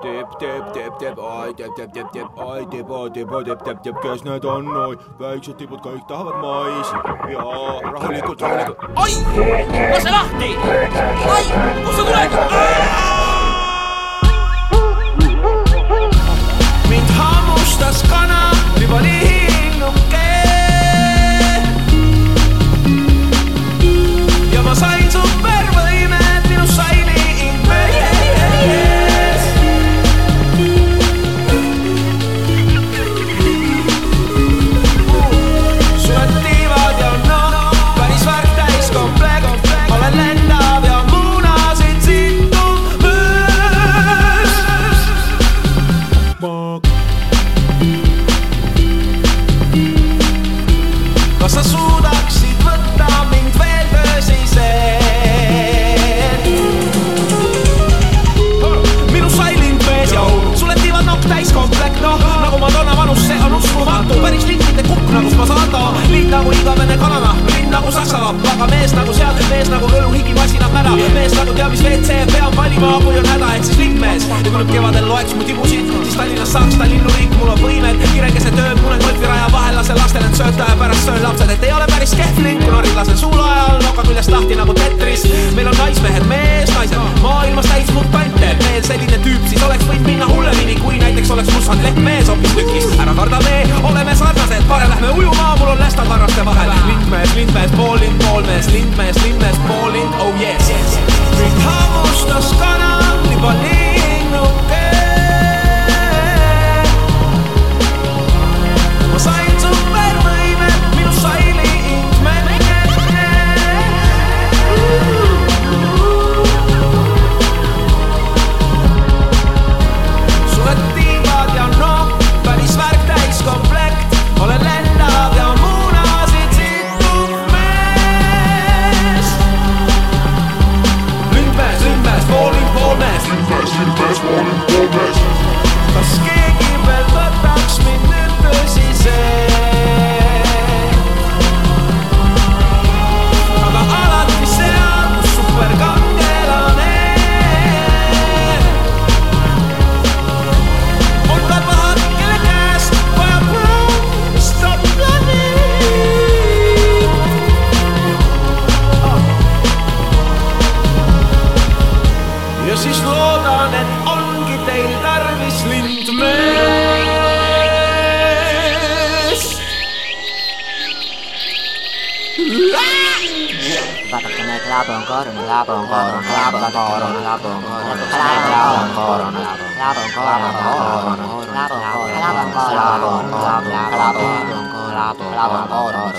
kes need on, oi, väiksed tibud kõik tahavad maisi ja rahulikult. Oi, lase lahti! Ai, kus sa tuled? Mind hammustas kana, ribalihinnuke ja ma sain supervõimed, minu saili ingmees. Sured tiivad ja päris värk täis komplekt. Olen lendav ja muunasid sittu öös. Kas sa suudaksid võtta mind veel tõsiselt? Minu sailind mees ja sulle tiivad nokk täis komplekt. Nagu Madonna vanus, see on uskumatu. Päris linkide kukk nagu Spasando. Lind nagu igavene kanana, lind nagu saksalapp. Aga mees nagu seadel, mees nagu kõlu higi masinab mäda. Mees nagu teab, mis WC peab valima, kui on häda, ehk siis linkmees. Ja kui nüüd kevadel loeks mu tibusid, siis Tallinnas saaks ta linnuriik. Mul on võimed, kirekese tööd, mul on golfiraja vahel. Lase lastel end sööta ja pärast söön lapsed. Et ei ole päris kehv link, kui norid lasen suula ajal noka küljest lahti nagu Tetris. Meil on naismehed, mees, naised, maailmas täis mutante. Meil selline tüüp, siis oleks võinud minna hullemini, kui näiteks oleks mussand lehtmees hoopis tükis. Ära karda me, oleme sarnased, pare lähme ujuma, mul on lästad varraste vahel. Lindmees, poollind, poolmees, lindmees, poollind, oh yes. Mind hammustas kana, ribalihinnuke. Ma sain supervõimed, minu saili ingmees. Sured tiivad ja päris värk täis komplekt. Olen lendav ja muunasid sittu mees. Lindmees, poollind, poolmees. Lindmees, poollind, poolmees. Kas keegi veel võtaks mind nüüd tõsiselt? Aga alati seal, kus superkangelane on ka pahad, kelle käest vajab stop plani. Ja siis loodan, et ongi teil tarvis lindmees. Vaadake need labonkoorun, labonkoorun.